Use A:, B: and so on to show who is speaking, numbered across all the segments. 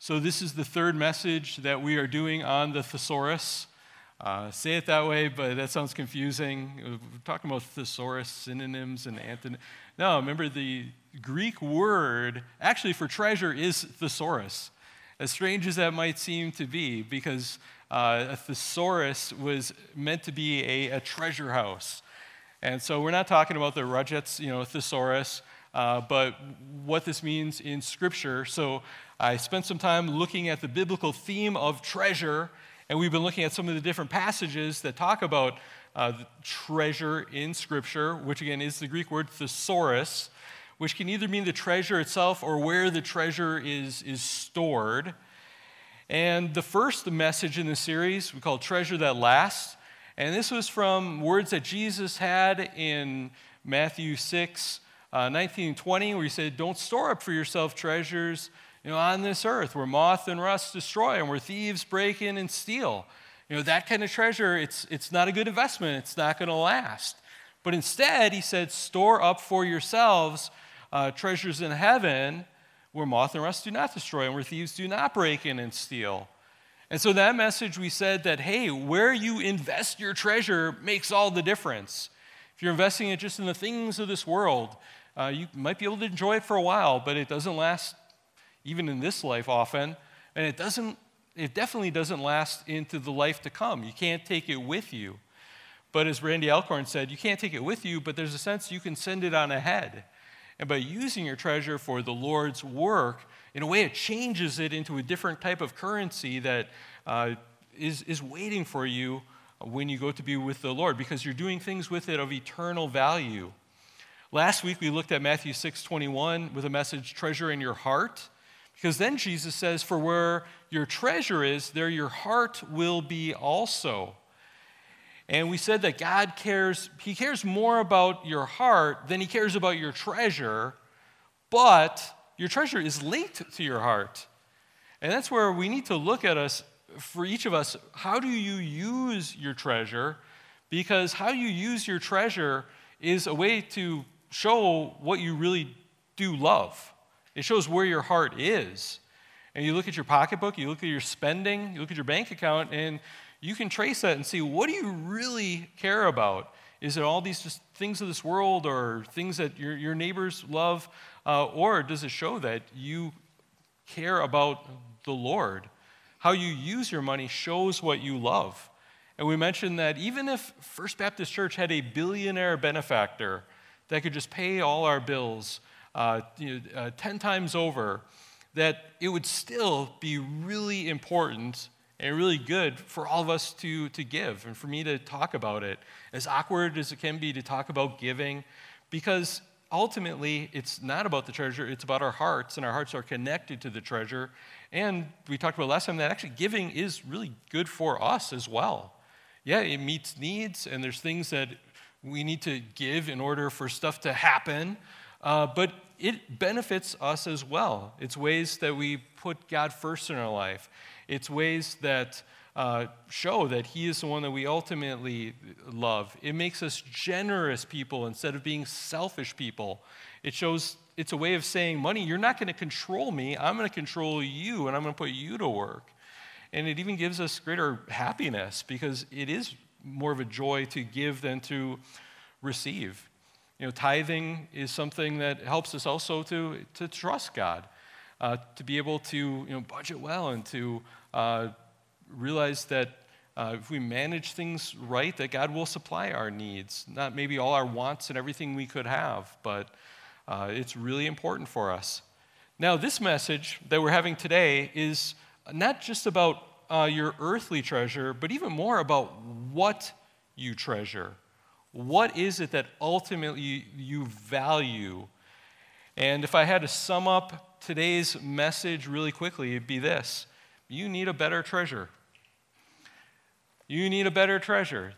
A: So this is the third message that we are doing on the thesaurus. Say it that way, but that sounds confusing. We're talking about thesaurus, synonyms, and antonyms. No, remember the Greek word actually for treasure is thesaurus. As strange as that might seem to be, because a thesaurus was meant to be a treasure house. And so we're not talking about the Rudget's, thesaurus, but what this means in Scripture. So I spent some time looking at the biblical theme of treasure, and we've been looking at some of the different passages that talk about treasure in Scripture, which again is the Greek word thesaurus, which can either mean the treasure itself or where the treasure is stored. And the first message in the series we call Treasure That Lasts. And this was from words that Jesus had in Matthew 6, 19 and 20, where he said, "Don't store up for yourself treasures on this earth where moth and rust destroy and where thieves break in and steal." That kind of treasure, it's not a good investment. It's not going to last. But instead, he said, store up for yourselves treasures in heaven where moth and rust do not destroy and where thieves do not break in and steal. And so that message, we said that, hey, where you invest your treasure makes all the difference. If you're investing it just in the things of this world, you might be able to enjoy it for a while, but it doesn't last even in this life often, and it definitely doesn't last into the life to come. You can't take it with you. But as Randy Alcorn said, you can't take it with you, but there's a sense you can send it on ahead. And by using your treasure for the Lord's work, in a way it changes it into a different type of currency that is waiting for you when you go to be with the Lord, because you're doing things with it of eternal value. Last week we looked at Matthew 6:21 with a message, treasure in your heart, because then Jesus says, for where your treasure is, there your heart will be also. And we said that God cares more about your heart than he cares about your treasure, but your treasure is linked to your heart. And that's where we need to look at us, for each of us, how do you use your treasure? Because how you use your treasure is a way to show what you really do love. It shows where your heart is. And you look at your pocketbook, you look at your spending, you look at your bank account, and you can trace that and see, what do you really care about? Is it all these just things of this world or things that your neighbors love? Or does it show that you care about the Lord? How you use your money shows what you love. And we mentioned that even if First Baptist Church had a billionaire benefactor that could just pay all our bills 10 times over, that it would still be really important and really good for all of us to give and for me to talk about it, as awkward as it can be to talk about giving, because ultimately it's not about the treasure, it's about our hearts, and our hearts are connected to the treasure. And we talked about last time that actually giving is really good for us as well. Yeah, it meets needs, and there's things that we need to give in order for stuff to happen, but it benefits us as well. It's ways that we put God first in our life. It's ways that show that he is the one that we ultimately love. It makes us generous people instead of being selfish people. It shows it's a way of saying, money, you're not going to control me. I'm going to control you, and I'm going to put you to work. And it even gives us greater happiness because it is more of a joy to give than to receive. Tithing is something that helps us also to trust God, to be able to budget well and to realize that if we manage things right, that God will supply our needs. Not maybe all our wants and everything we could have, but it's really important for us. Now, this message that we're having today is not just about your earthly treasure, but even more about what you treasure. What is it that ultimately you value? And if I had to sum up today's message really quickly, it'd be this. You need a better treasure. You need a better treasure.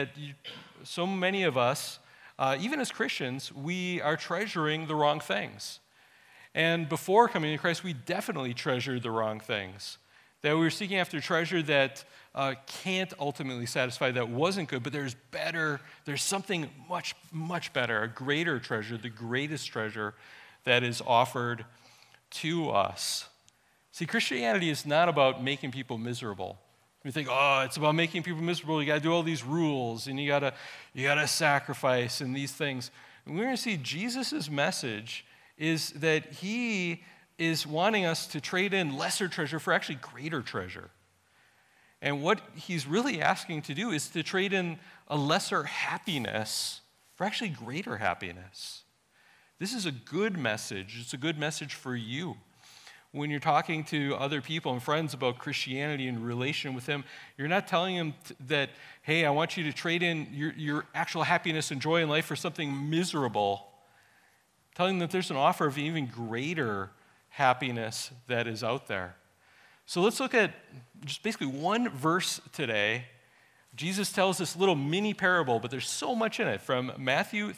A: So many of us, even as Christians, we are treasuring the wrong things. And before coming to Christ, we definitely treasured the wrong things. That we were seeking after treasure that can't ultimately satisfy, that wasn't good, but there's something much, much better, a greater treasure, the greatest treasure that is offered to us. See, Christianity is not about making people miserable. You think, oh, it's about making people miserable. You got to do all these rules, and you got to sacrifice and these things. And we're going to see Jesus' message is that he is wanting us to trade in lesser treasure for actually greater treasure. And what he's really asking to do is to trade in a lesser happiness for actually greater happiness. This is a good message. It's a good message for you. When you're talking to other people and friends about Christianity and relation with him, you're not telling them that, hey, I want you to trade in your actual happiness and joy in life for something miserable. Telling them that there's an offer of even greater happiness that is out there. So let's look at just basically one verse today. Jesus tells this little mini parable, but there's so much in it, from Matthew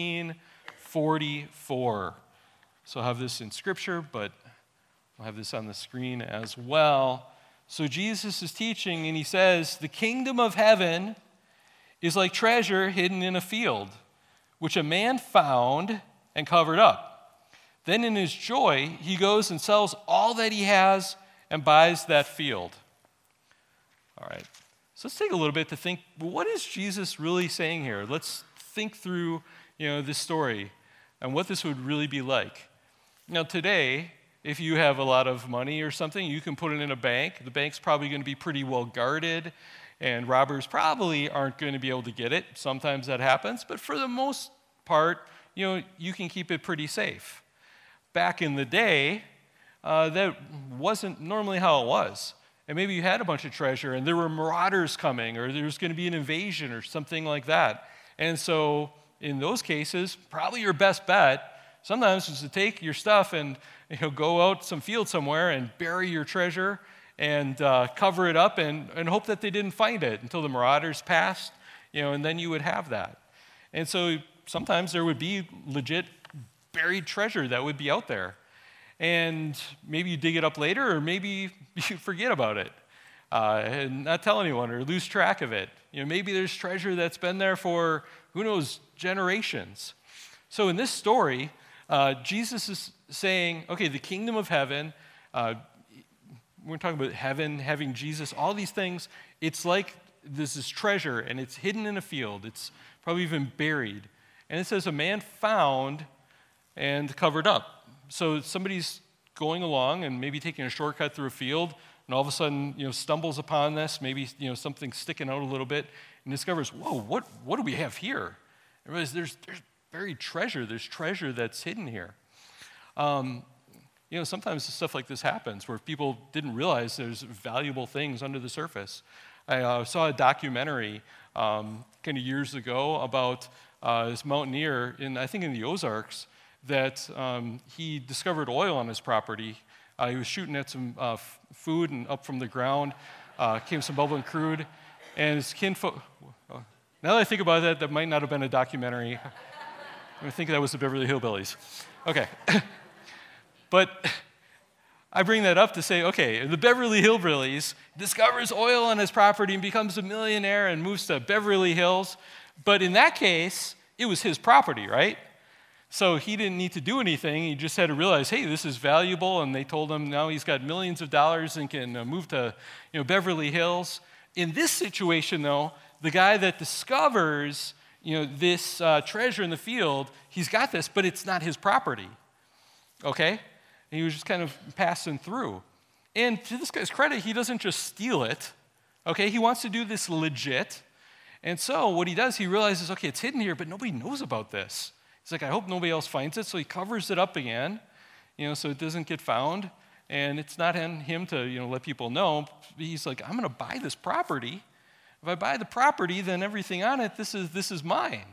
A: 13:44. So I'll have this in Scripture, but I'll have this on the screen as well. So Jesus is teaching, and he says, "The kingdom of heaven is like treasure hidden in a field, which a man found and covered up. Then in his joy, he goes and sells all that he has and buys that field." All right. So let's take a little bit to think, what is Jesus really saying here? Let's think through, this story and what this would really be like. Now, today, if you have a lot of money or something, you can put it in a bank. The bank's probably going to be pretty well guarded, and robbers probably aren't going to be able to get it. Sometimes that happens, but for the most part, you can keep it pretty safe. Back in the day, that wasn't normally how it was. And maybe you had a bunch of treasure, and there were marauders coming, or there was going to be an invasion or something like that. And so in those cases, probably your best bet sometimes is to take your stuff and go out some field somewhere and bury your treasure and cover it up and hope that they didn't find it until the marauders passed, and then you would have that. And so sometimes there would be legit buried treasure that would be out there. And maybe you dig it up later, or maybe you forget about it and not tell anyone or lose track of it. Maybe there's treasure that's been there for, who knows, generations. So in this story, Jesus is saying, okay, the kingdom of heaven, we're talking about heaven, having Jesus, all these things, it's like this is treasure, and it's hidden in a field. It's probably even buried. And it says a man found and covered up. So somebody's going along and maybe taking a shortcut through a field, and all of a sudden, stumbles upon this, maybe, something sticking out a little bit, and discovers, whoa, what do we have here? And realizes there's buried treasure. There's treasure that's hidden here. Sometimes stuff like this happens where people didn't realize there's valuable things under the surface. I saw a documentary kind of years ago about this mountaineer I think in the Ozarks, that he discovered oil on his property. He was shooting at some food, and up from the ground came some bubbling crude. And his kinfolk, now that I think about that might not have been a documentary. I think that was the Beverly Hillbillies. Okay. But I bring that up to say, okay, the Beverly Hillbillies discovers oil on his property and becomes a millionaire and moves to Beverly Hills. But in that case, it was his property, right? So he didn't need to do anything. He just had to realize, hey, this is valuable. And they told him now he's got millions of dollars and can move to Beverly Hills. In this situation, though, the guy that discovers this treasure in the field, he's got this, but it's not his property. Okay? And he was just kind of passing through. And to this guy's credit, he doesn't just steal it. Okay? He wants to do this legit. And so what he does, he realizes, okay, it's hidden here, but nobody knows about this. He's like, I hope nobody else finds it, so he covers it up again, so it doesn't get found, and it's not on him to, let people know. He's like, I'm going to buy this property. If I buy the property, then everything on it, this is mine.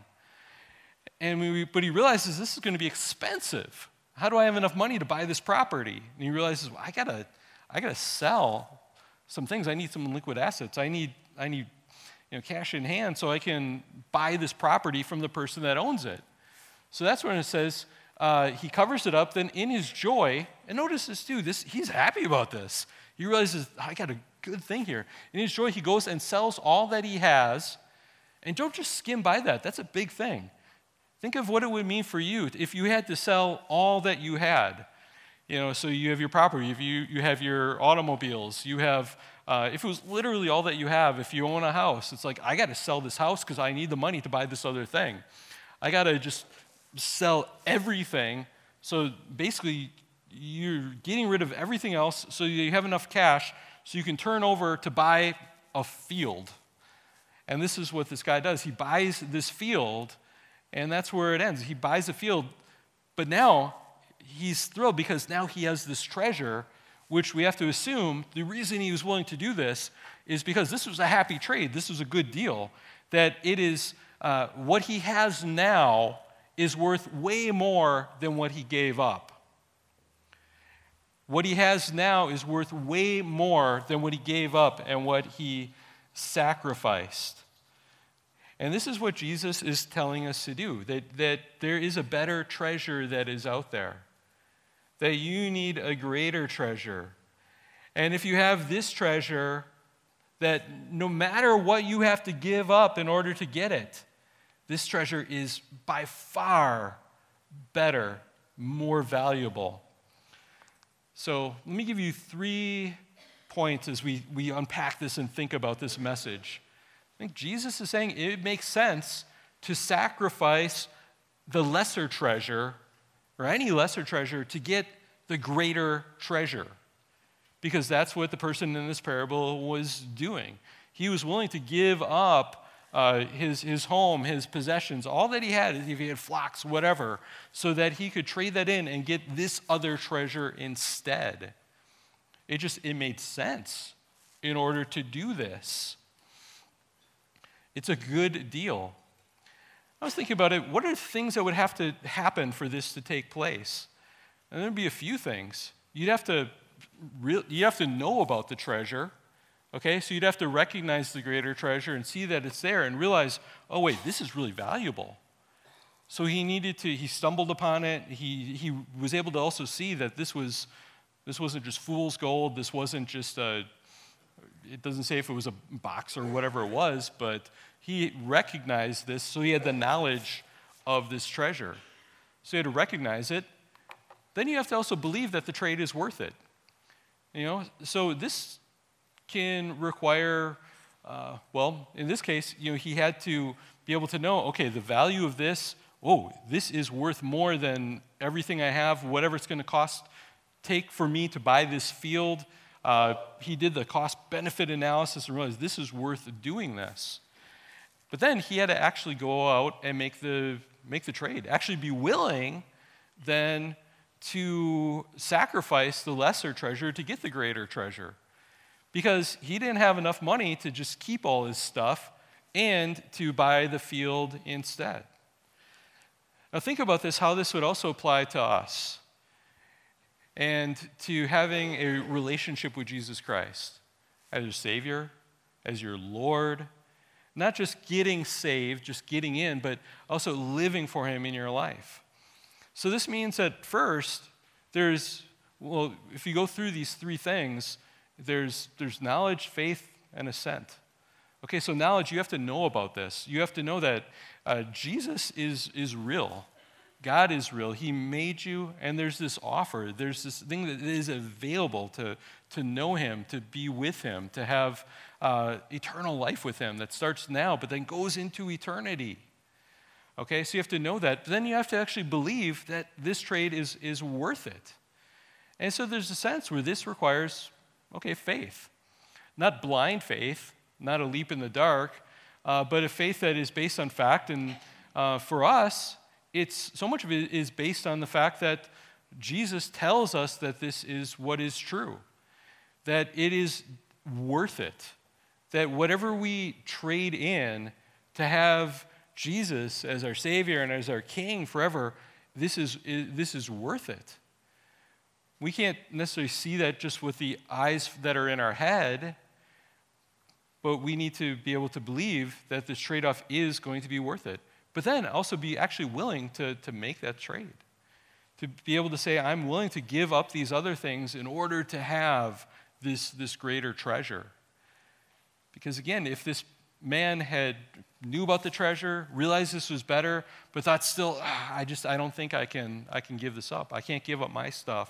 A: But he realizes this is going to be expensive. How do I have enough money to buy this property? And he realizes, well, I gotta sell some things. I need some liquid assets. I need cash in hand so I can buy this property from the person that owns it. So that's when it says he covers it up. Then in his joy, and notice this too, he's happy about this. He realizes, I got a good thing here. In his joy, he goes and sells all that he has. And don't just skim by that. That's a big thing. Think of what it would mean for you if you had to sell all that you had. So you have your property, if you have your automobiles, you have, if it was literally all that you have, if you own a house, it's like, I got to sell this house because I need the money to buy this other thing. I got to just sell everything. So basically, you're getting rid of everything else so you have enough cash so you can turn over to buy a field. And this is what this guy does. He buys this field, and that's where it ends. He buys a field, but now he's thrilled because now he has this treasure, which we have to assume the reason he was willing to do this is because this was a happy trade. This was a good deal. That it is what he has now is worth way more than what he gave up. What he has now is worth way more than what he gave up and what he sacrificed. And this is what Jesus is telling us to do, that there is a better treasure that is out there, that you need a greater treasure. And if you have this treasure, that no matter what you have to give up in order to get it, this treasure is by far better, more valuable. So let me give you 3 points as we unpack this and think about this message. I think Jesus is saying it makes sense to sacrifice the lesser treasure or any lesser treasure to get the greater treasure, because that's what the person in this parable was doing. He was willing to give up his home, his possessions, all that he had, if he had flocks, whatever, so that he could trade that in and get this other treasure instead. It made sense in order to do this. It's a good deal. I was thinking about it. What are the things that would have to happen for this to take place? And there'd be a few things. You'd have to know about the treasure. Okay, so you'd have to recognize the greater treasure and see that it's there and realize, oh wait, this is really valuable. So he stumbled upon it. He was able to also see that this wasn't just fool's gold. This wasn't just it doesn't say if it was a box or whatever it was, but he recognized this, so he had the knowledge of this treasure. So he had to recognize it. Then you have to also believe that the trade is worth it. So this can require, in this case, he had to be able to know, okay, the value of this, this is worth more than everything I have, whatever it's going to take for me to buy this field. He did the cost-benefit analysis and realized this is worth doing this. But then he had to actually go out and make the trade, actually be willing then to sacrifice the lesser treasure to get the greater treasure. Because he didn't have enough money to just keep all his stuff and to buy the field instead. Now think about this, how this would also apply to us and to having a relationship with Jesus Christ as your Savior, as your Lord, not just getting saved, just getting in, but also living for Him in your life. So this means that first, if you go through these 3 things, there's knowledge, faith, and assent. Okay, so knowledge, you have to know about this. You have to know that Jesus is real. God is real. He made you, and there's this offer. There's this thing that is available to know Him, to be with Him, to have eternal life with Him that starts now but then goes into eternity. Okay, so you have to know that. But then you have to actually believe that this trade is worth it. And so there's a sense where this requires, faith. Not blind faith, not a leap in the dark, but a faith that is based on fact. And for us, so much of it is based on the fact that Jesus tells us that this is what is true, that it is worth it, that whatever we trade in to have Jesus as our Savior and as our King forever, this is worth it. We can't necessarily see that just with the eyes that are in our head, but we need to be able to believe that this trade-off is going to be worth it. But then also be actually willing to make that trade. To be able to say, I'm willing to give up these other things in order to have this greater treasure. Because again, if this man knew about the treasure, realized this was better, but thought still, I don't think I can give this up. I can't give up my stuff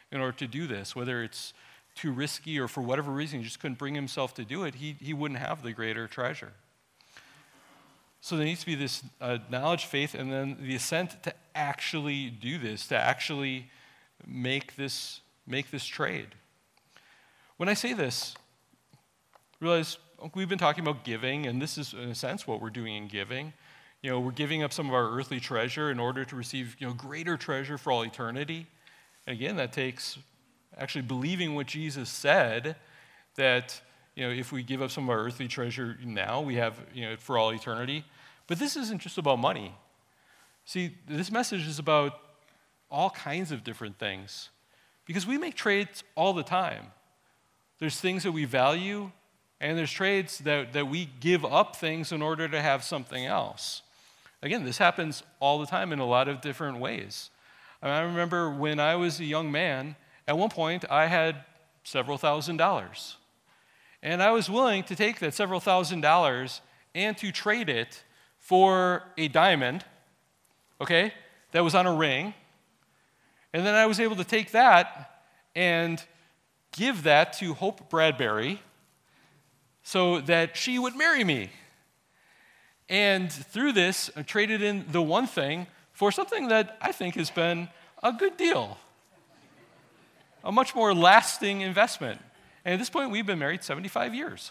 A: in order to do this, whether it's too risky or for whatever reason he just couldn't bring himself to do it, he wouldn't have the greater treasure. So there needs to be this knowledge, faith, and then the assent to actually do this, to actually make this trade. When I say this, realize we've been talking about giving, and this is, in a sense, what we're doing in giving. We're giving up some of our earthly treasure in order to receive, greater treasure for all eternity. And again, that takes actually believing what Jesus said, that, if we give up some of our earthly treasure now, we have, for all eternity. But this isn't just about money. See, this message is about all kinds of different things, because we make trades all the time. There's things that we value, and there's trades that we give up things in order to have something else. Again, this happens all the time in a lot of different ways. I remember when I was a young man, at one point I had several $1,000s. And I was willing to take that several $1,000s and to trade it for a diamond, okay, that was on a ring. And then I was able to take that and give that to Hope Bradbury so that she would marry me. And through this, I traded in the one thing for something that I think has been a good deal, a much more lasting investment. And at this point, we've been married 75 years.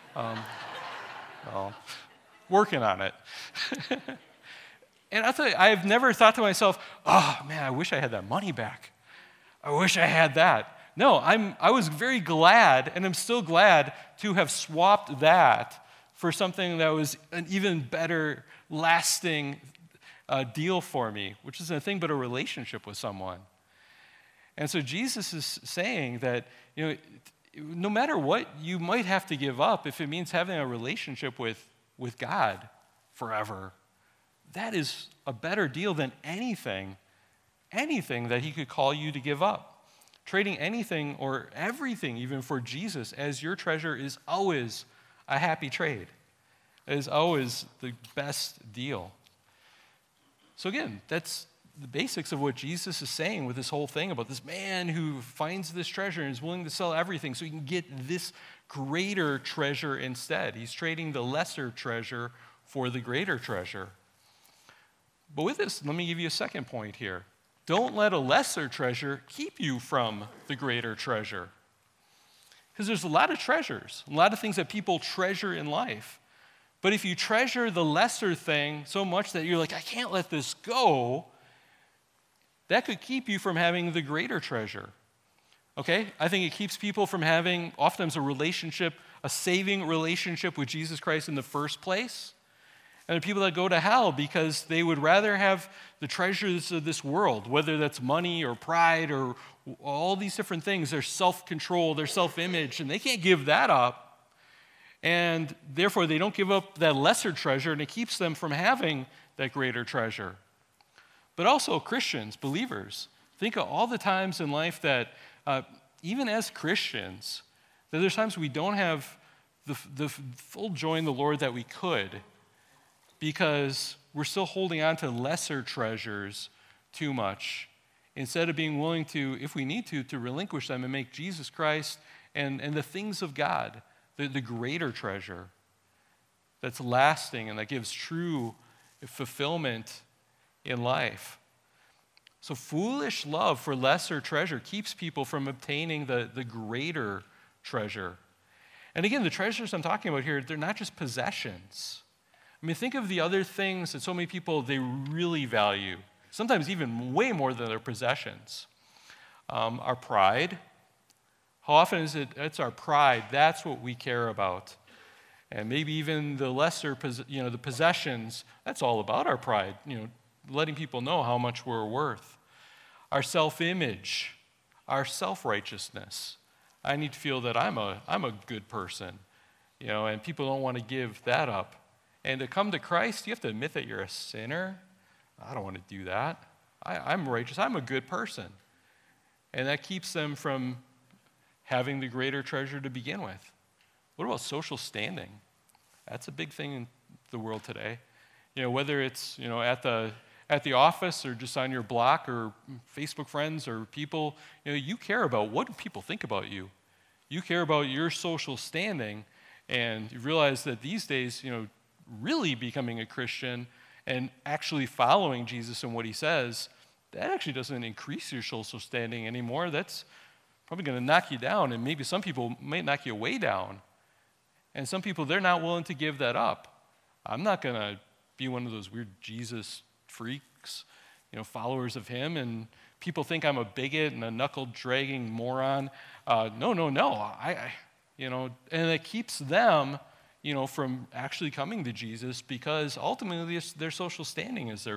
A: Well, working on it. And I'll tell you, I've never thought to myself, oh, man, I wish I had that money back. I wish I had that. No, I was very glad, and I'm still glad to have swapped that for something that was an even better, lasting deal for me, which isn't a thing but a relationship with someone. And so Jesus is saying that, no matter what you might have to give up, if it means having a relationship with God forever, that is a better deal than anything that he could call you to give up. Trading anything or everything, even for Jesus, as your treasure is always a happy trade. It is always the best deal. So again, that's the basics of what Jesus is saying with this whole thing about this man who finds this treasure and is willing to sell everything so he can get this greater treasure instead. He's trading the lesser treasure for the greater treasure. But with this, let me give you a second point here. Don't let a lesser treasure keep you from the greater treasure. Because there's a lot of treasures, a lot of things that people treasure in life. But if you treasure the lesser thing so much that you're like, I can't let this go, that could keep you from having the greater treasure. Okay? I think it keeps people from having oftentimes a relationship, a saving relationship with Jesus Christ in the first place. And there are people that go to hell because they would rather have the treasures of this world, whether that's money or pride or all these different things, their self-control, their self-image, and they can't give that up. And therefore, they don't give up that lesser treasure, and it keeps them from having that greater treasure. But also Christians, believers, think of all the times in life that even as Christians, that there's times we don't have the full joy in the Lord that we could, because we're still holding on to lesser treasures too much, instead of being willing to, if we need to relinquish them and make Jesus Christ and the things of God the greater treasure that's lasting and that gives true fulfillment in life. So foolish love for lesser treasure keeps people from obtaining the greater treasure. And again, the treasures I'm talking about here, they're not just possessions. I mean, think of the other things that so many people, they really value, sometimes even way more than their possessions. Our pride. How often is it's our pride, that's what we care about. And maybe even the lesser, the possessions, that's all about our pride, letting people know how much we're worth. Our self-image, our self-righteousness. I need to feel that I'm a good person, and people don't want to give that up. And to come to Christ, you have to admit that you're a sinner. I don't want to do that. I'm righteous. I'm a good person. And that keeps them from having the greater treasure to begin with. What about social standing? That's a big thing in the world today. Whether it's, at at the office or just on your block or Facebook friends or people, you care about what do people think about you. You care about your social standing, and you realize that these days, really becoming a Christian and actually following Jesus and what he says, that actually doesn't increase your social standing anymore. That's probably going to knock you down, and maybe some people might knock you way down. And some people, they're not willing to give that up. I'm not going to be one of those weird Jesus freaks, followers of him, and people think I'm a bigot and a knuckle-dragging moron. No. And it keeps them, from actually coming to Jesus, because ultimately their social standing is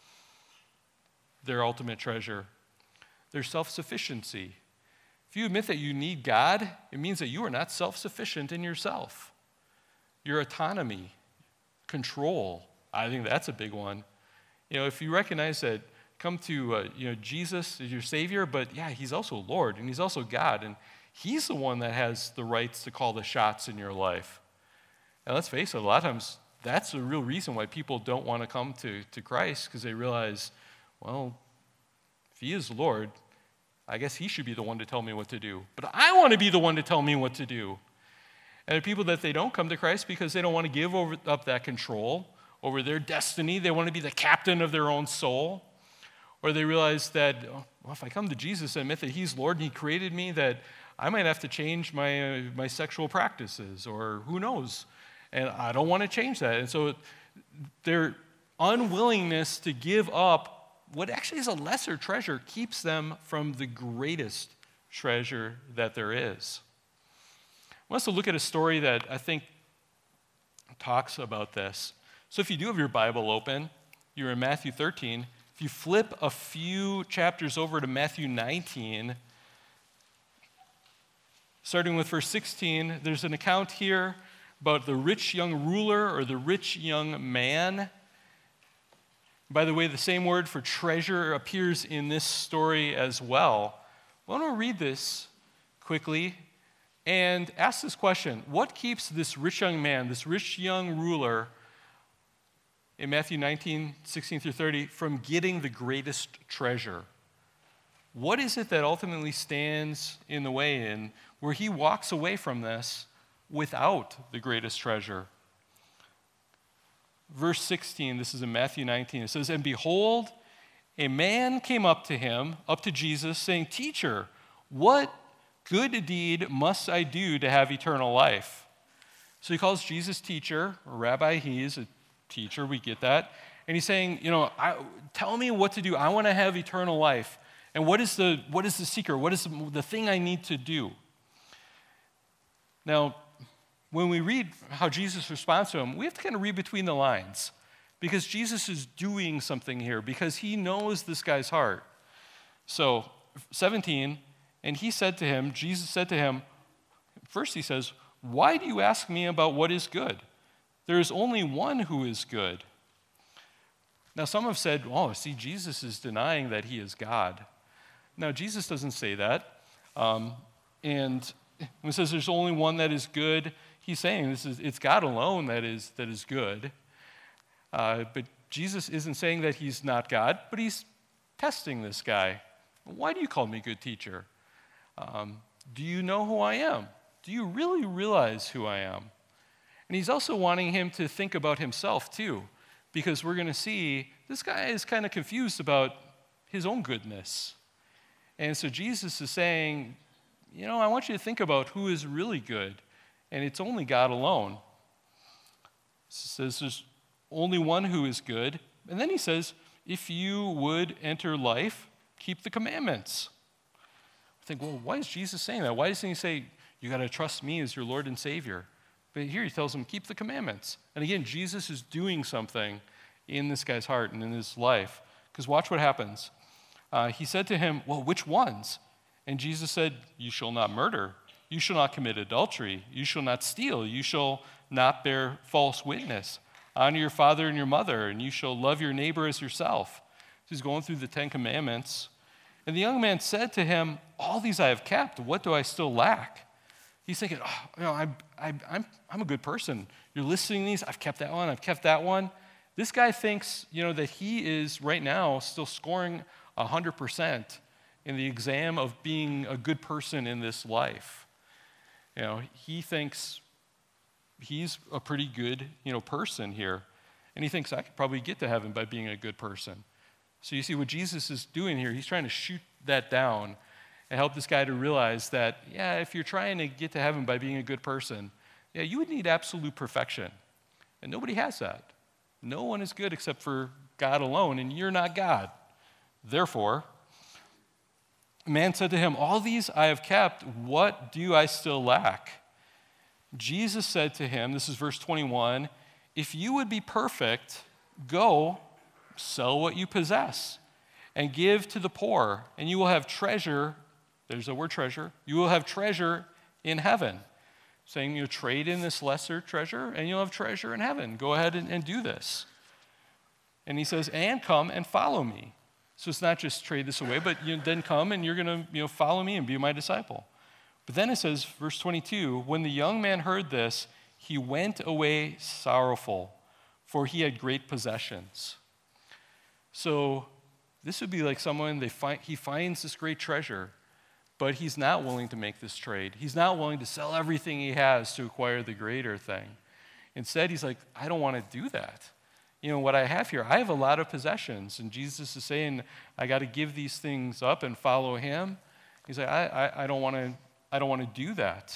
A: their ultimate treasure. Their self-sufficiency. If you admit that you need God, it means that you are not self-sufficient in yourself. Your autonomy, control, I think that's a big one. If you recognize that, come to Jesus as your Savior, but yeah, he's also Lord, and he's also God, and he's the one that has the rights to call the shots in your life. And let's face it, a lot of times that's the real reason why people don't want to come to Christ, because they realize, well, if he is Lord, I guess he should be the one to tell me what to do. But I want to be the one to tell me what to do. And there are people that they don't come to Christ because they don't want to give up that control over their destiny. They want to be the captain of their own soul. Or they realize that, if I come to Jesus and admit that he's Lord and he created me, that I might have to change my sexual practices, or who knows. And I don't want to change that. And so their unwillingness to give up what actually is a lesser treasure keeps them from the greatest treasure that there is. I want us to look at a story that I think talks about this. So if you do have your Bible open, you're in Matthew 13. If you flip a few chapters over to Matthew 19, starting with verse 16, there's an account here about the rich young ruler or the rich young man. By the way, the same word for treasure appears in this story as well. I want to read this quickly and ask this question. What keeps this rich young man, this rich young ruler, in Matthew 19, 16 through 30, from getting the greatest treasure? What is it that ultimately stands in the way and where he walks away from this without the greatest treasure? Verse 16, this is in Matthew 19, it says, "And behold, a man came up to Jesus, saying, 'Teacher, what good deed must I do to have eternal life?'" So he calls Jesus teacher, or rabbi. He is a teacher, we get that. And he's saying, tell me what to do. I want to have eternal life. And what is the secret? What is the thing I need to do? Now, when we read how Jesus responds to him, we have to kind of read between the lines, because Jesus is doing something here, because he knows this guy's heart. So, 17, and Jesus said to him, first he says, "Why do you ask me about what is good? There is only one who is good." Now, some have said, Jesus is denying that he is God. Now, Jesus doesn't say that. And when he says there's only one that is good, he's saying it's God alone that is good. But Jesus isn't saying that he's not God, but he's testing this guy. "Why do you call me good teacher? Do you know who I am? Do you really realize who I am?" And he's also wanting him to think about himself too, because we're going to see this guy is kind of confused about his own goodness. And so Jesus is saying, I want you to think about who is really good, and it's only God alone. He says there's only one who is good, and then he says, "If you would enter life, keep the commandments." I think, why is Jesus saying that? Why doesn't he say, you got to trust me as your Lord and Savior? But here he tells him, keep the commandments. And again, Jesus is doing something in this guy's heart and in his life. Because watch what happens. He said to him, "Which ones?" And Jesus said, "You shall not murder. You shall not commit adultery. You shall not steal. You shall not bear false witness. Honor your father and your mother, and you shall love your neighbor as yourself." So he's going through the 10 Commandments. And the young man said to him, "All these I have kept. What do I still lack?" He's thinking, I'm a good person. You're listing these. I've kept that one. I've kept that one. This guy thinks, that he is right now still scoring 100% in the exam of being a good person in this life. He thinks he's a pretty good, person here. And he thinks, I could probably get to heaven by being a good person. So you see what Jesus is doing here, he's trying to shoot that down and help this guy to realize that, if you're trying to get to heaven by being a good person, you would need absolute perfection. And nobody has that. No one is good except for God alone, and you're not God. Therefore, the man said to him, all these I have kept, what do I still lack? Jesus said to him, this is verse 21, if you would be perfect, go, sell what you possess, and give to the poor, and you will have treasure, there's the word treasure, you will have treasure in heaven. Saying trade in this lesser treasure, and you'll have treasure in heaven. Go ahead and do this. And he says, and come and follow me. So it's not just trade this away, but then come and you're going to follow me and be my disciple. But then it says, verse 22, when the young man heard this, he went away sorrowful, for he had great possessions. So this would be like someone, he finds this great treasure, but he's not willing to make this trade. He's not willing to sell everything he has to acquire the greater thing. Instead, he's like, I don't want to do that. What I have here, I have a lot of possessions, and Jesus is saying, I got to give these things up and follow him. He's like, I don't want to do that.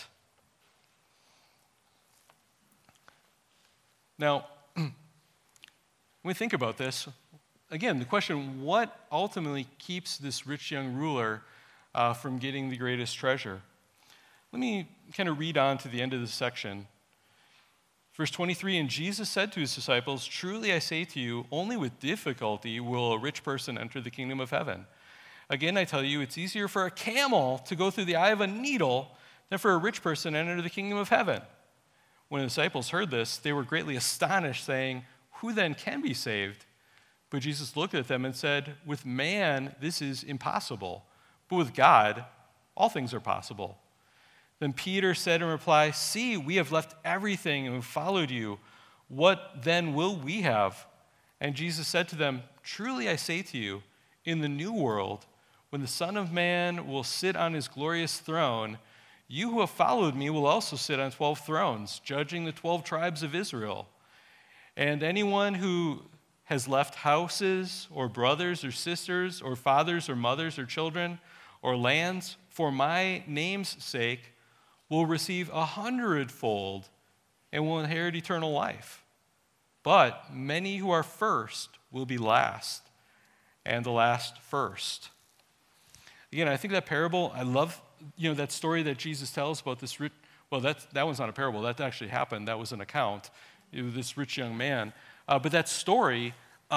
A: Now, when we think about this, again, the question, what ultimately keeps this rich young ruler from getting the greatest treasure? Let me kind of read on to the end of this section. Verse 23, and Jesus said to his disciples, truly I say to you, only with difficulty will a rich person enter the kingdom of heaven. Again, I tell you, it's easier for a camel to go through the eye of a needle than for a rich person to enter the kingdom of heaven. When the disciples heard this, they were greatly astonished, saying, who then can be saved? But Jesus looked at them and said, with man this is impossible, but with God all things are possible. Then Peter said in reply, see, we have left everything and followed you. What then will we have? And Jesus said to them, truly I say to you, in the new world, when the Son of Man will sit on his glorious throne, you who have followed me will also sit on 12 thrones, judging the 12 tribes of Israel. And anyone who has left houses or brothers or sisters or fathers or mothers or children or lands for my name's sake will receive 100-fold and will inherit eternal life. But many who are first will be last, and the last first. Again, I think that parable, I love, that story that Jesus tells about this rich, well, that one's not a parable, that actually happened, that was an account, this rich young man. But that story,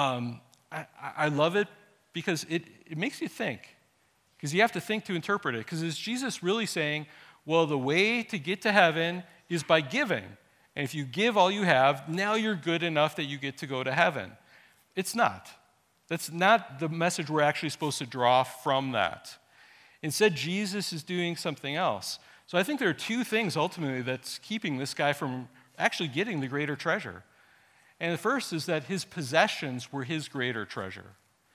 A: I love it because it makes you think, because you have to think to interpret it, because is Jesus really saying, well, the way to get to heaven is by giving. And if you give all you have, now you're good enough that you get to go to heaven. It's not. That's not the message we're actually supposed to draw from that. Instead, Jesus is doing something else. So I think there are two things ultimately that's keeping this guy from actually getting the greater treasure. And the first is that his possessions were his greater treasure.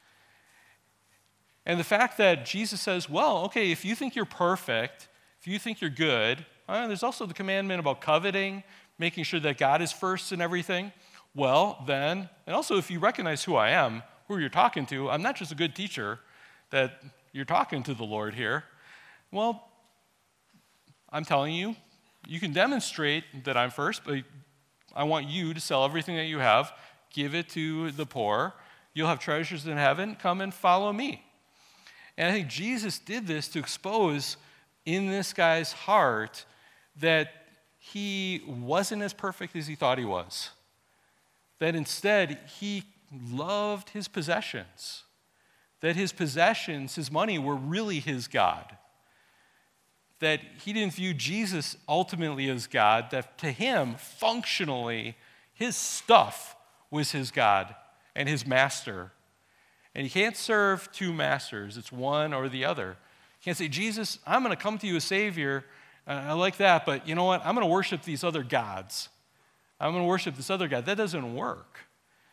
A: And the fact that Jesus says, well, okay, if you think you're perfect, if you think you're good, there's also the commandment about coveting, making sure that God is first in everything. Well, then, and also if you recognize who I am, who you're talking to, I'm not just a good teacher, that you're talking to the Lord here. Well, I'm telling you, you can demonstrate that I'm first, but I want you to sell everything that you have, give it to the poor. You'll have treasures in heaven. Come and follow me. And I think Jesus did this to expose in this guy's heart that he wasn't as perfect as he thought he was. That instead, he loved his possessions. That his possessions, his money, were really his God. That he didn't view Jesus ultimately as God, that to him, functionally, his stuff was his God and his master. And you can't serve two masters. It's one or the other. You can't say, Jesus, I'm going to come to you as Savior. I like that, but you know what? I'm going to worship these other gods. I'm going to worship this other God. That doesn't work.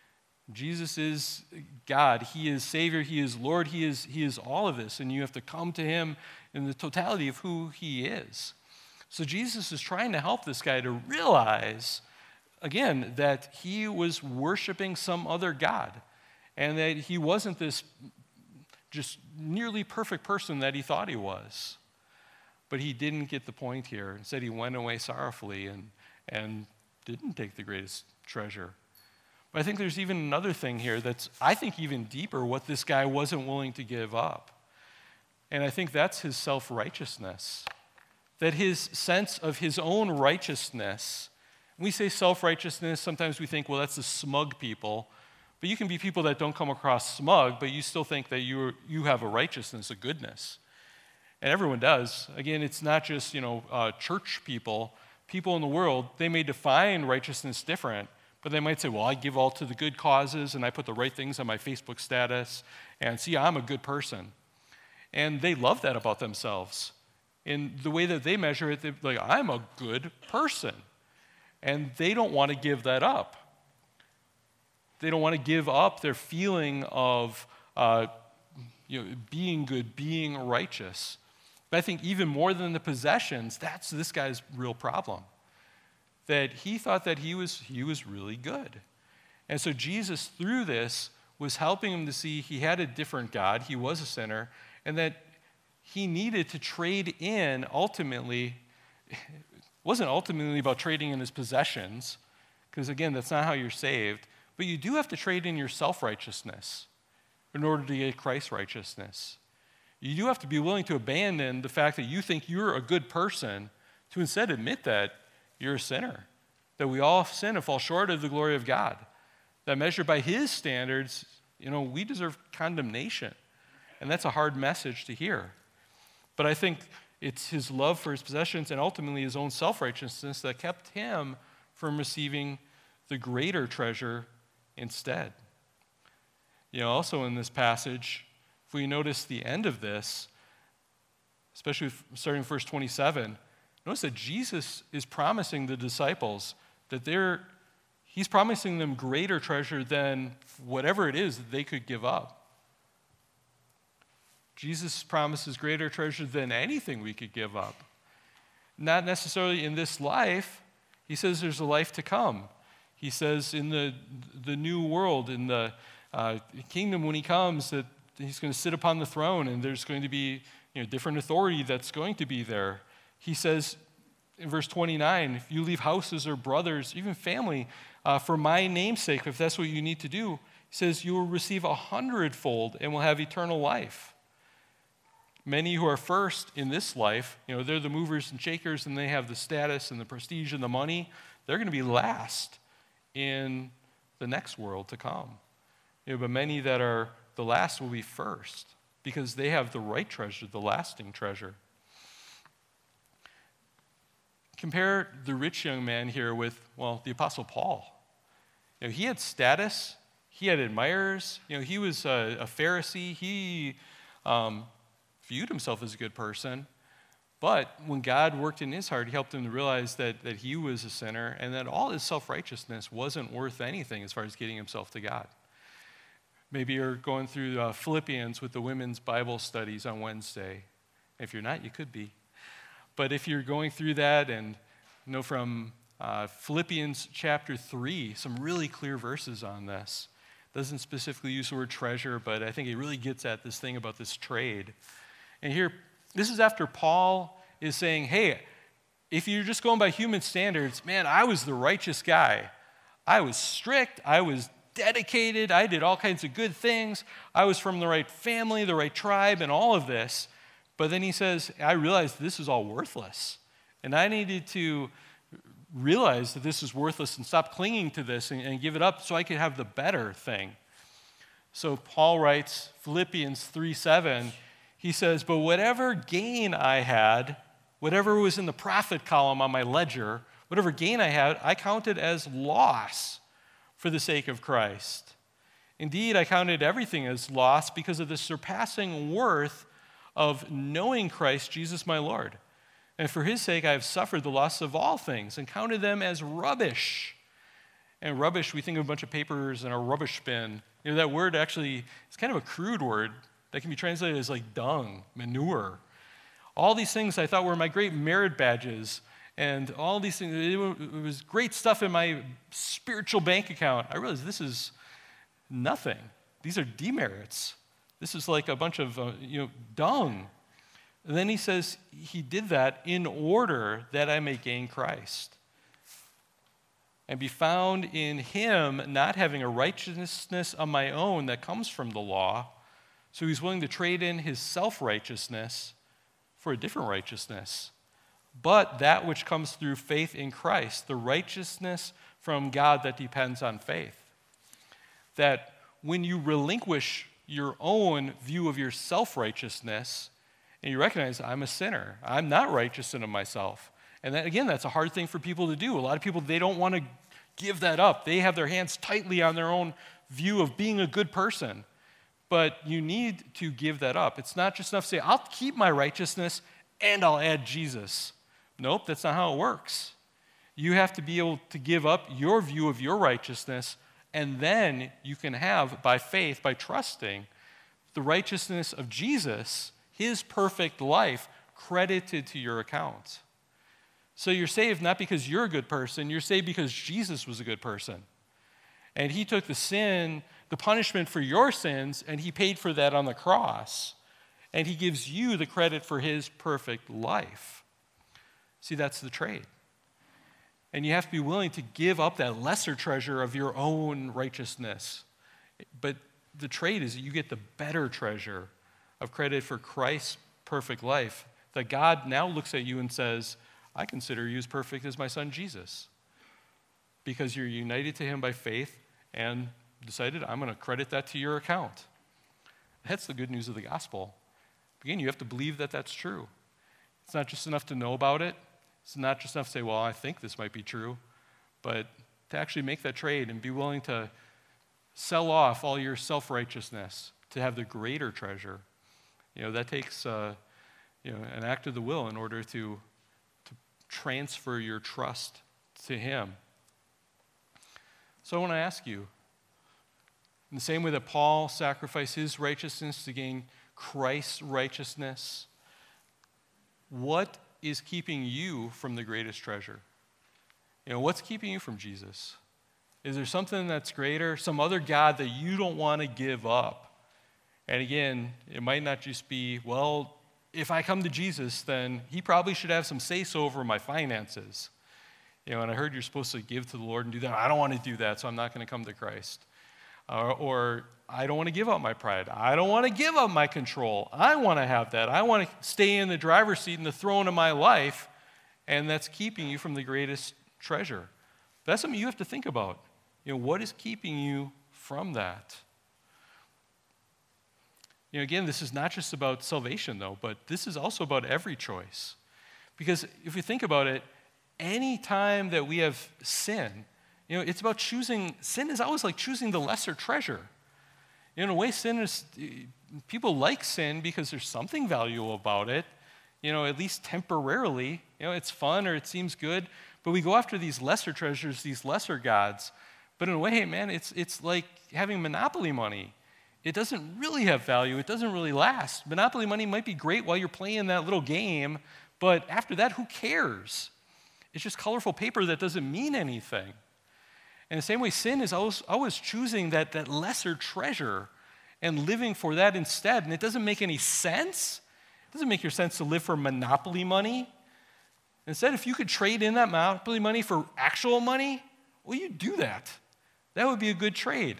A: Jesus is God. He is Savior. He is Lord. He is all of this. And you have to come to him in the totality of who he is. So Jesus is trying to help this guy to realize, again, that he was worshiping some other God. And that he wasn't this just nearly perfect person that he thought he was. But he didn't get the point here. Instead, he went away sorrowfully and didn't take the greatest treasure. But I think there's even another thing here that's, I think, even deeper, what this guy wasn't willing to give up. And I think that's his self-righteousness. That his sense of his own righteousness, when we say self-righteousness, sometimes we think, well, that's the smug people. But you can be people that don't come across smug, but you still think that you have a righteousness, a goodness. And everyone does. Again, it's not just, church people. People in the world, they may define righteousness different, but they might say, well, I give all to the good causes, and I put the right things on my Facebook status, and see, I'm a good person. And they love that about themselves. In the way that they measure it, they're like, I'm a good person. And they don't want to give that up. They don't want to give up their feeling of being good, being righteous. But I think even more than the possessions, that's this guy's real problem. That he thought that he was really good. And so Jesus, through this, was helping him to see he had a different God, he was a sinner, and that he needed to trade in ultimately. It wasn't ultimately about trading in his possessions, because again, that's not how you're saved, but you do have to trade in your self-righteousness in order to get Christ's righteousness. You do have to be willing to abandon the fact that you think you're a good person to instead admit that you're a sinner, that we all sin and fall short of the glory of God, that measured by his standards, we deserve condemnation. And that's a hard message to hear. But I think it's his love for his possessions and ultimately his own self-righteousness that kept him from receiving the greater treasure instead. Also in this passage, if we notice the end of this, especially starting verse 27, notice that Jesus is promising the disciples that he's promising them greater treasure than whatever it is that they could give up. Jesus promises greater treasure than anything we could give up. Not necessarily in this life. He says there's a life to come. He says in the new world, in the kingdom when he comes, that he's going to sit upon the throne and there's going to be different authority that's going to be there. He says in verse 29, if you leave houses or brothers, even family, for my name's sake, if that's what you need to do, he says you will receive 100-fold and will have eternal life. Many who are first in this life, they're the movers and shakers and they have the status and the prestige and the money. They're going to be last in the next world to come. But many that are the last will be first because they have the right treasure, the lasting treasure. Compare the rich young man here with, the Apostle Paul. He had status. He had admirers. He was a Pharisee. He viewed himself as a good person. But when God worked in his heart, he helped him to realize that he was a sinner and that all his self-righteousness wasn't worth anything as far as getting himself to God. Maybe you're going through Philippians with the women's Bible studies on Wednesday. If you're not, you could be. But if you're going through that and from Philippians chapter 3, some really clear verses on this. Doesn't specifically use the word treasure, but I think it really gets at this thing about this trade. And here, this is after Paul is saying, hey, if you're just going by human standards, man, I was the righteous guy. I was strict. I was dedicated. I did all kinds of good things. I was from the right family, the right tribe, and all of this. But then he says, I realized this is all worthless. And I needed to realize that this is worthless and stop clinging to this and give it up so I could have the better thing. So Paul writes, Philippians 3:7, he says, but whatever gain I had, whatever was in the profit column on my ledger, whatever gain I had, I counted as loss for the sake of Christ. Indeed, I counted everything as loss because of the surpassing worth of knowing Christ Jesus my Lord. And for his sake I have suffered the loss of all things and counted them as rubbish And rubbish, we think of a bunch of papers and a rubbish bin. That word actually is kind of a crude word that can be translated as like dung, manure. All these things I thought were my great merit badges, and all these things, it was great stuff in my spiritual bank account. I realized this is nothing. These are demerits. This is like a bunch of dung. And then he says he did that in order that I may gain Christ and be found in him, not having a righteousness of my own that comes from the law. So he's willing to trade in his self-righteousness for a different righteousness, but that which comes through faith in Christ, the righteousness from God that depends on faith. That when you relinquish your own view of your self-righteousness, and you recognize, I'm a sinner, I'm not righteous in of myself. And that, again, that's a hard thing for people to do. A lot of people, they don't want to give that up. They have their hands tightly on their own view of being a good person. But you need to give that up. It's not just enough to say, I'll keep my righteousness and I'll add Jesus. Nope, that's not how it works. You have to be able to give up your view of your righteousness, and then you can have, by faith, by trusting, the righteousness of Jesus, his perfect life, credited to your account. So you're saved not because you're a good person, you're saved because Jesus was a good person. And he took the sin, the punishment for your sins, and he paid for that on the cross. And he gives you the credit for his perfect life. See, that's the trade. And you have to be willing to give up that lesser treasure of your own righteousness. But the trade is that you get the better treasure of credit for Christ's perfect life. That God now looks at you and says, I consider you as perfect as my son Jesus. Because you're united to him by faith and decided, I'm going to credit that to your account. That's the good news of the gospel. Again, you have to believe that that's true. It's not just enough to know about it. It's not just enough to say, well, I think this might be true. But to actually make that trade and be willing to sell off all your self-righteousness to have the greater treasure, that takes an act of the will in order to transfer your trust to him. So I want to ask you, in the same way that Paul sacrificed his righteousness to gain Christ's righteousness, what is keeping you from the greatest treasure? What's keeping you from Jesus? Is there something that's greater, some other God that you don't want to give up? And again, it might not just be, well, if I come to Jesus, then he probably should have some say-so over my finances. And I heard you're supposed to give to the Lord and do that. I don't want to do that, so I'm not going to come to Christ. Or I don't want to give up my pride. I don't want to give up my control. I want to have that. I want to stay in the driver's seat in the throne of my life, and that's keeping you from the greatest treasure. That's something you have to think about. What is keeping you from that? Again, this is not just about salvation, though, but this is also about every choice. Because if you think about it, any time that we have sin, it's about choosing. Sin is always like choosing the lesser treasure. In a way, sin is, people like sin because there's something valuable about it, at least temporarily. It's fun or it seems good, but we go after these lesser treasures, these lesser gods. But in a way, man, it's like having Monopoly money. It doesn't really have value. It doesn't really last. Monopoly money might be great while you're playing that little game, but after that, who cares? It's just colorful paper that doesn't mean anything. In the same way, sin is always choosing that lesser treasure and living for that instead. And it doesn't make any sense. It doesn't make your sense to live for Monopoly money. Instead, if you could trade in that Monopoly money for actual money, well, you do that. That would be a good trade.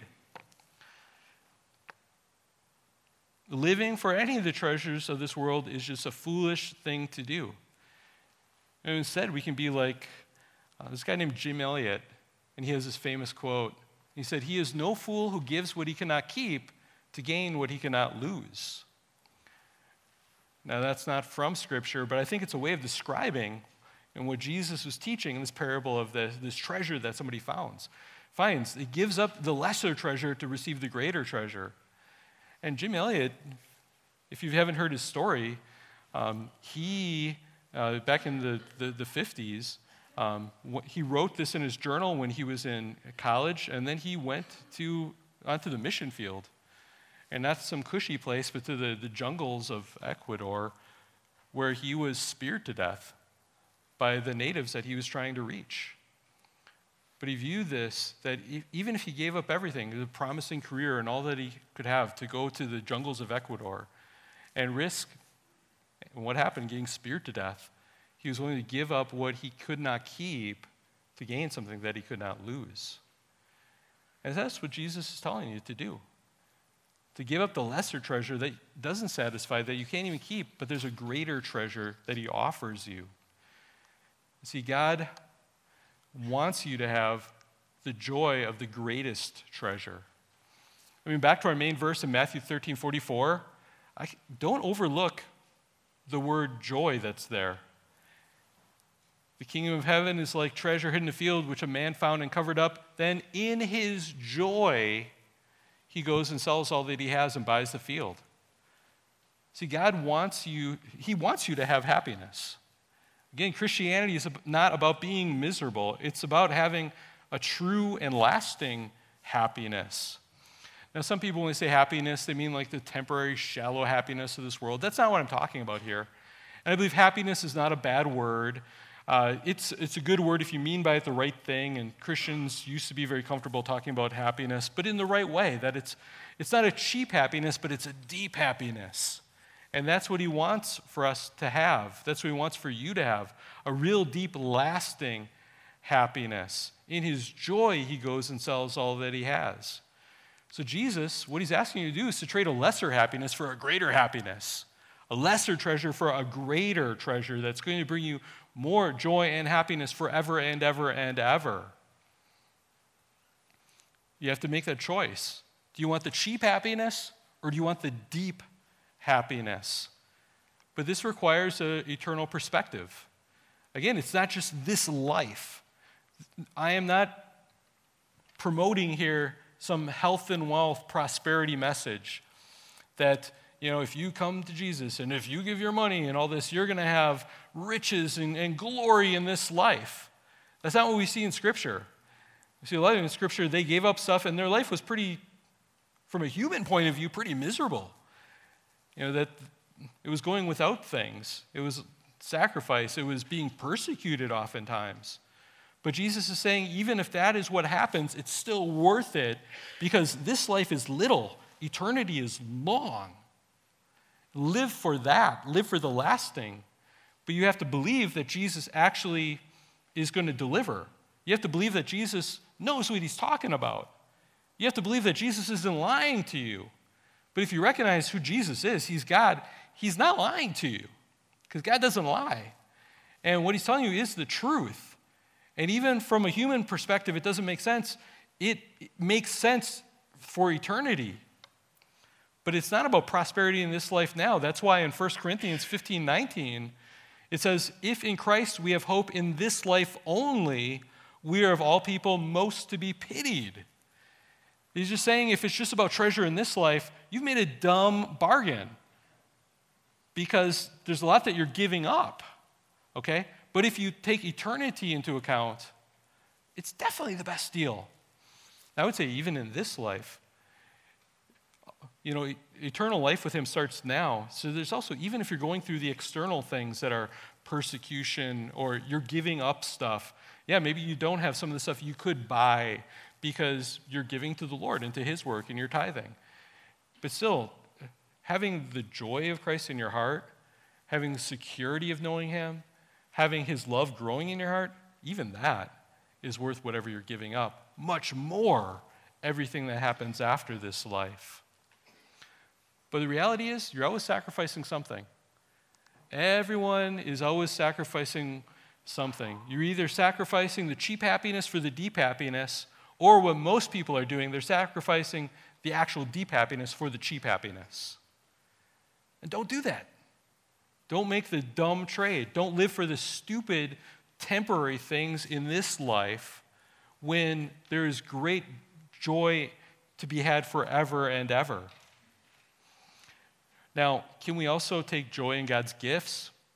A: Living for any of the treasures of this world is just a foolish thing to do. And instead, we can be like this guy named Jim Elliot, and he has this famous quote. He said, "He is no fool who gives what he cannot keep to gain what he cannot lose." Now, that's not from Scripture, but I think it's a way of describing what Jesus was teaching in this parable of this treasure that somebody finds. It gives up the lesser treasure to receive the greater treasure. And Jim Elliot, if you haven't heard his story, he, back in the 50s, He wrote this in his journal when he was in college, and then he went onto the mission field. And not some cushy place, but to the jungles of Ecuador, where he was speared to death by the natives that he was trying to reach. But he viewed this, that even if he gave up everything, the promising career and all that he could have, to go to the jungles of Ecuador and risk, and what happened, getting speared to death, he was willing to give up what he could not keep to gain something that he could not lose. And that's what Jesus is telling you to do. To give up the lesser treasure that doesn't satisfy, that you can't even keep, but there's a greater treasure that he offers you. See, God wants you to have the joy of the greatest treasure. I mean, back to our main verse in Matthew 13:44, don't overlook the word joy that's there. The kingdom of heaven is like treasure hidden in a field, which a man found and covered up. Then in his joy, he goes and sells all that he has and buys the field. See, God wants you, he wants you to have happiness. Again, Christianity is not about being miserable. It's about having a true and lasting happiness. Now, some people, when they say happiness, they mean like the temporary, shallow happiness of this world. That's not what I'm talking about here. And I believe happiness is not a bad word. It's a good word if you mean by it the right thing, and Christians used to be very comfortable talking about happiness, but in the right way, that it's not a cheap happiness, but it's a deep happiness. And that's what he wants for us to have. That's what he wants for you to have, a real deep, lasting happiness. In his joy, he goes and sells all that he has. So Jesus, what he's asking you to do is to trade a lesser happiness for a greater happiness, a lesser treasure for a greater treasure that's going to bring you more joy and happiness forever and ever and ever. You have to make that choice. Do you want the cheap happiness or do you want the deep happiness? But this requires an eternal perspective. Again, it's not just this life. I am not promoting here some health and wealth prosperity message that, if you come to Jesus and if you give your money and all this, you're going to have riches and glory in this life. That's not what we see in Scripture. We see a lot in Scripture, they gave up stuff and their life was pretty, from a human point of view, pretty miserable. That it was going without things. It was sacrifice. It was being persecuted oftentimes. But Jesus is saying, even if that is what happens, it's still worth it because this life is little. Eternity is long. Live for that. Live for the lasting. But you have to believe that Jesus actually is going to deliver. You have to believe that Jesus knows what he's talking about. You have to believe that Jesus isn't lying to you. But if you recognize who Jesus is, he's God, he's not lying to you because God doesn't lie. And what he's telling you is the truth. And even from a human perspective, it doesn't make sense. It makes sense for eternity. But it's not about prosperity in this life now. That's why in 1 Corinthians 15:19, it says, if in Christ we have hope in this life only, we are of all people most to be pitied. He's just saying if it's just about treasure in this life, you've made a dumb bargain because there's a lot that you're giving up, okay? But if you take eternity into account, it's definitely the best deal. I would say even in this life, eternal life with him starts now. So there's also, even if you're going through the external things that are persecution or you're giving up stuff, maybe you don't have some of the stuff you could buy because you're giving to the Lord and to his work and you're tithing. But still, having the joy of Christ in your heart, having the security of knowing him, having his love growing in your heart, even that is worth whatever you're giving up. Much more everything that happens after this life. But the reality is, you're always sacrificing something. Everyone is always sacrificing something. You're either sacrificing the cheap happiness for the deep happiness, or what most people are doing, they're sacrificing the actual deep happiness for the cheap happiness. And don't do that. Don't make the dumb trade. Don't live for the stupid, temporary things in this life when there is great joy to be had forever and ever. Now, can we also take joy in God's gifts?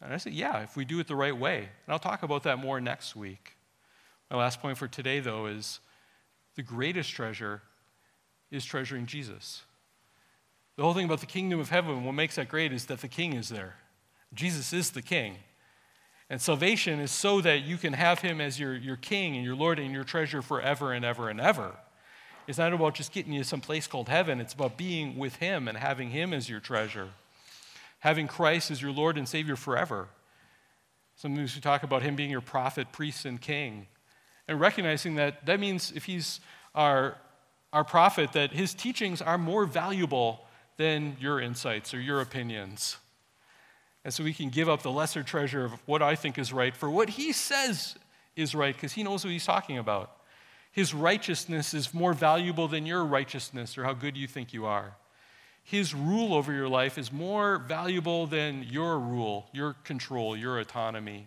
A: And I said, yeah, if we do it the right way. And I'll talk about that more next week. My last point for today, though, is the greatest treasure is treasuring Jesus. The whole thing about the kingdom of heaven, what makes that great is that the king is there. Jesus is the king. And salvation is so that you can have him as your king and your Lord and your treasure forever and ever and ever. It's not about just getting you some place called heaven. It's about being with him and having him as your treasure. Having Christ as your Lord and Savior forever. Sometimes we talk about him being your prophet, priest, and king. And recognizing that means if he's our prophet, that his teachings are more valuable than your insights or your opinions. And so we can give up the lesser treasure of what I think is right for what he says is right, because he knows what he's talking about. His righteousness is more valuable than your righteousness or how good you think you are. His rule over your life is more valuable than your rule, your control, your autonomy.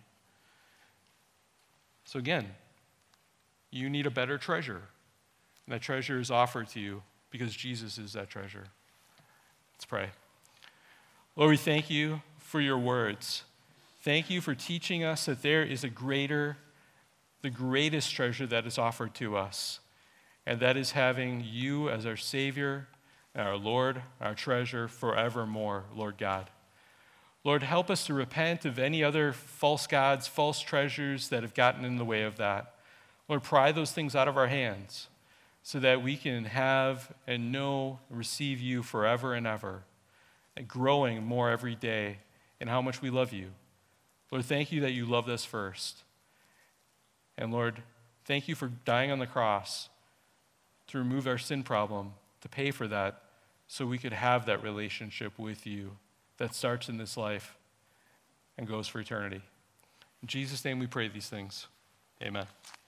A: So again, you need a better treasure. And that treasure is offered to you because Jesus is that treasure. Let's pray. Lord, we thank you for your words. Thank you for teaching us that there is the greatest treasure that is offered to us, and that is having you as our Savior, our Lord, our treasure forevermore, Lord God. Lord, help us to repent of any other false gods, false treasures that have gotten in the way of that. Lord, pry those things out of our hands so that we can have and know, receive you forever and ever, and growing more every day in how much we love you. Lord, thank you that you loved us first. And Lord, thank you for dying on the cross to remove our sin problem, to pay for that, so we could have that relationship with you that starts in this life and goes for eternity. In Jesus' name we pray these things. Amen.